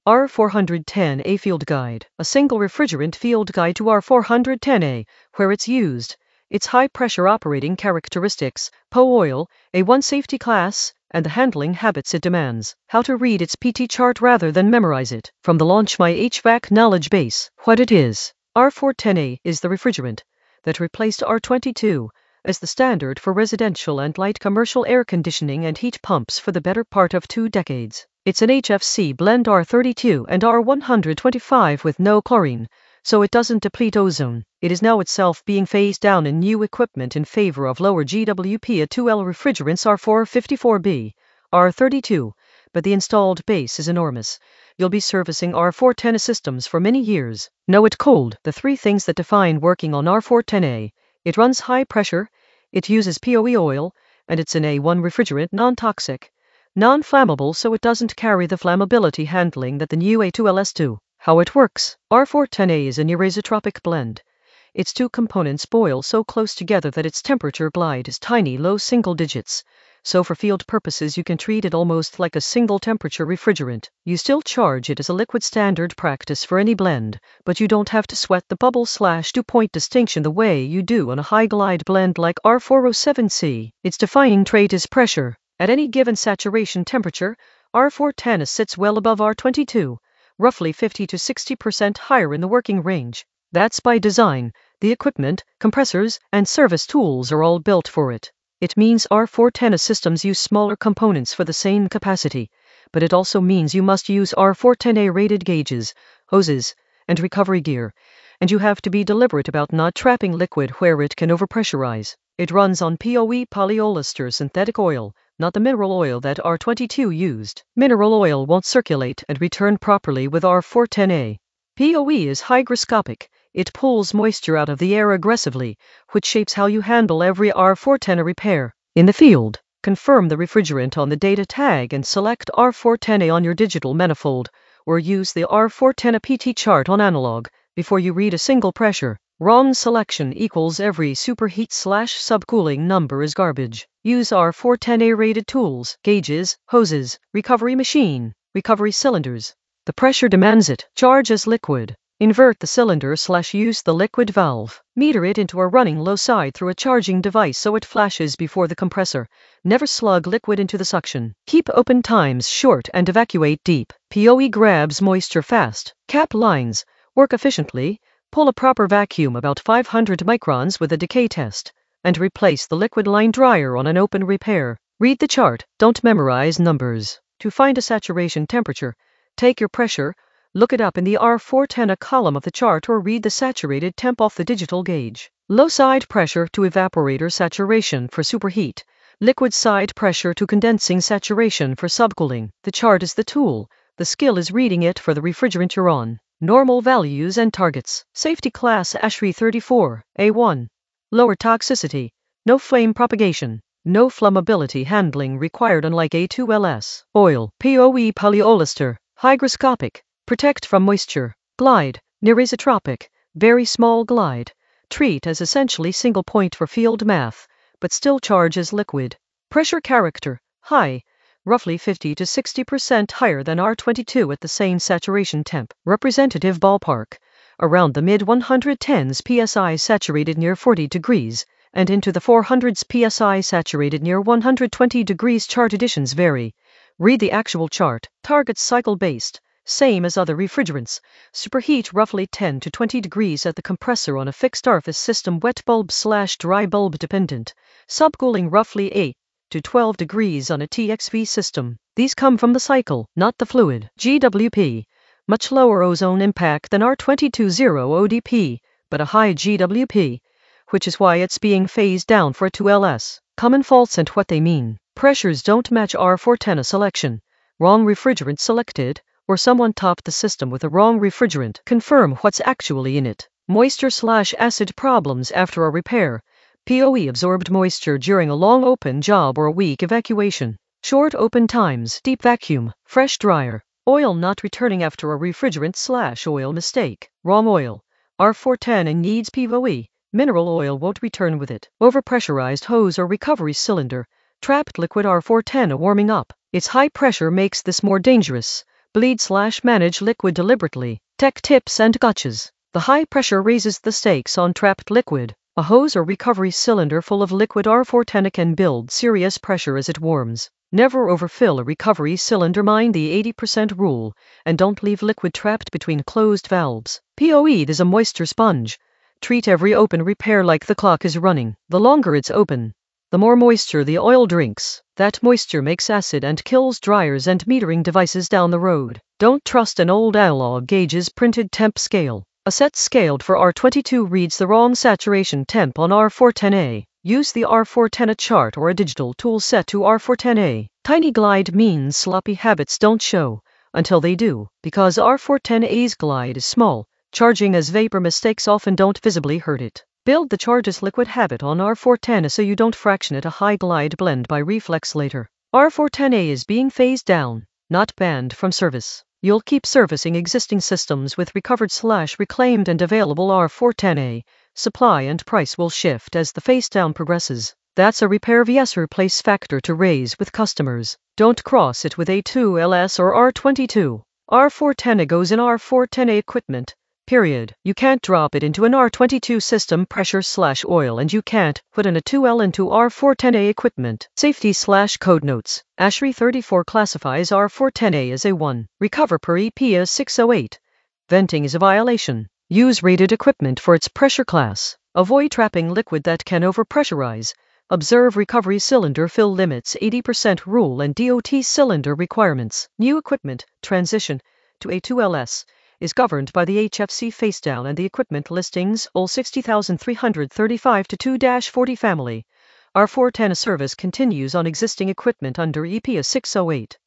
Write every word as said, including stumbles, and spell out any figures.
R four ten A Field Guide, a single refrigerant field guide to R four ten A, where it's used, its high-pressure operating characteristics, P O oil, A one safety class, and the handling habits it demands. How to read its P T chart rather than memorize it. From the Launch My H V A C knowledge base. What it is. R four ten A is the refrigerant that replaced R twenty-two as the standard for residential and light commercial air conditioning and heat pumps for the better part of two decades. It's an H F C blend R thirty-two and R one twenty-five with no chlorine, so it doesn't deplete ozone. It is now itself being phased down in new equipment in favor of lower G W P A two L refrigerants R four fifty-four B, R thirty-two, but the installed base is enormous. You'll be servicing R four ten A systems for many years. Know it cold. The three things that define working on R four ten A. It runs high pressure, it uses P O E oil, and it's an A one refrigerant, non-toxic, non-flammable, so it doesn't carry the flammability handling that the new A two L S do. How it works. R four ten A is an anisotropic blend. Its two components boil so close together that its temperature glide is tiny, low single digits. So for field purposes you can treat it almost like a single temperature refrigerant. You still charge it as a liquid standard practice for any blend, but you don't have to sweat the bubble slash dew point distinction the way you do on a high glide blend like R four oh seven C. Its defining trait is pressure. At any given saturation temperature, R four ten A sits well above R twenty-two, roughly fifty to sixty percent higher in the working range. That's by design. The equipment, compressors, and service tools are all built for it. It means R four ten A systems use smaller components for the same capacity, but it also means you must use R four ten A rated gauges, hoses, and recovery gear, and you have to be deliberate about not trapping liquid where it can overpressurize. It runs on P O E polyester synthetic oil, not the mineral oil that R twenty-two used. Mineral oil won't circulate and return properly with R four ten A. P O E is hygroscopic. It pulls moisture out of the air aggressively, which shapes how you handle every R four ten A repair. In the field, confirm the refrigerant on the data tag and select R four ten A on your digital manifold, or use the R four ten A P T chart on analog before you read a single pressure. Wrong selection equals every superheat slash subcooling number is garbage. Use R four ten A rated tools, gauges, hoses, recovery machine, recovery cylinders. The pressure demands it. Charge as liquid. Invert the cylinder slash use the liquid valve. Meter it into a running low side through a charging device so it flashes before the compressor. Never slug liquid into the suction. Keep open times short and evacuate deep. P O E grabs moisture fast. Cap lines. Work efficiently. Pull a proper vacuum about five hundred microns with a decay test, and replace the liquid line dryer on an open repair. Read the chart. Don't memorize numbers. To find a saturation temperature, take your pressure, look it up in the R four ten A column of the chart or read the saturated temp off the digital gauge. Low side pressure to evaporator saturation for superheat. Liquid side pressure to condensing saturation for subcooling. The chart is the tool. The skill is reading it for the refrigerant you're on. Normal values and targets. Safety class ASHRAE thirty-four, A one. Lower toxicity. No flame propagation. No flammability handling required unlike A two L S. Oil. P O E polyester. Hygroscopic. Protect from moisture. Glide. Anisotropic. Very small glide. Treat as essentially single point for field math, but still charge as liquid. Pressure character. High. Roughly fifty to sixty percent higher than R twenty-two at the same saturation temp. Representative ballpark. Around the mid one tens P S I saturated near forty degrees, and into the four hundreds P S I saturated near one hundred twenty degrees. Chart editions vary. Read the actual chart. Targets cycle based. Same as other refrigerants. Superheat roughly ten to twenty degrees at the compressor on a fixed orifice system, wet bulb slash dry bulb dependent. Subcooling roughly eight to twelve degrees on a T X V system. These come from the cycle, not the fluid. G W P. Much lower ozone impact than R twenty-two zero O D P, but a high G W P, which is why it's being phased down for a two L S. Common faults and what they mean. Pressures don't match R four ten A selection. Wrong refrigerant selected, or someone topped the system with a wrong refrigerant. Confirm what's actually in it. Moisture slash acid problems after a repair. P O E absorbed moisture during a long open job or a weak evacuation. Short open times, deep vacuum, fresh dryer. Oil not returning after a refrigerant slash oil mistake. Wrong oil. R four ten A needs P O E. Mineral oil won't return with it. Overpressurized hose or recovery cylinder. Trapped liquid R four ten A warming up. Its high pressure makes this more dangerous, Bleed slash manage liquid deliberately. Tech tips and gotchas. The high pressure raises the stakes on trapped liquid. A hose or recovery cylinder full of liquid R four ten can build serious pressure as it warms. Never overfill a recovery cylinder, mind the eighty percent rule, and don't leave liquid trapped between closed valves. P O E is a moisture sponge. Treat every open repair like the clock is running. The longer it's open, the more moisture the oil drinks. That moisture makes acid and kills dryers and metering devices down the road. Don't trust an old analog gauge's printed temp scale. A set scaled for R twenty-two reads the wrong saturation temp on R four ten A. Use the R four ten A chart or a digital tool set to R four ten A. Tiny glide means sloppy habits don't show until they do, because R four ten A's glide is small. Charging as vapor mistakes often don't visibly hurt it. Build the charge as liquid habit on R four ten A so you don't fractionate a high glide blend by reflex later. R four ten A is being phased down, not banned from service. You'll keep servicing existing systems with recovered slash reclaimed and available R four ten A. Supply and price will shift as the phase down progresses. That's a repair vs replace factor to raise with customers. Don't cross it with A two L S or R twenty-two. R four ten A goes in R four ten A equipment. Period. You can't drop it into an R twenty-two system pressure slash oil, and you can't put an A two L into R four ten A equipment. Safety slash code notes. ASHRAE thirty-four classifies R four ten A as A one. Recover per E P A six oh eight. Venting is a violation. Use rated equipment for its pressure class. Avoid trapping liquid that can overpressurize. Observe recovery cylinder fill limits, eighty percent rule, and D O T cylinder requirements. New equipment transition to A two L S is governed by the H F C facedown and the equipment listings O L sixty thousand three hundred thirty-five to two dash forty family. R four ten A service continues on existing equipment under E P A six oh eight.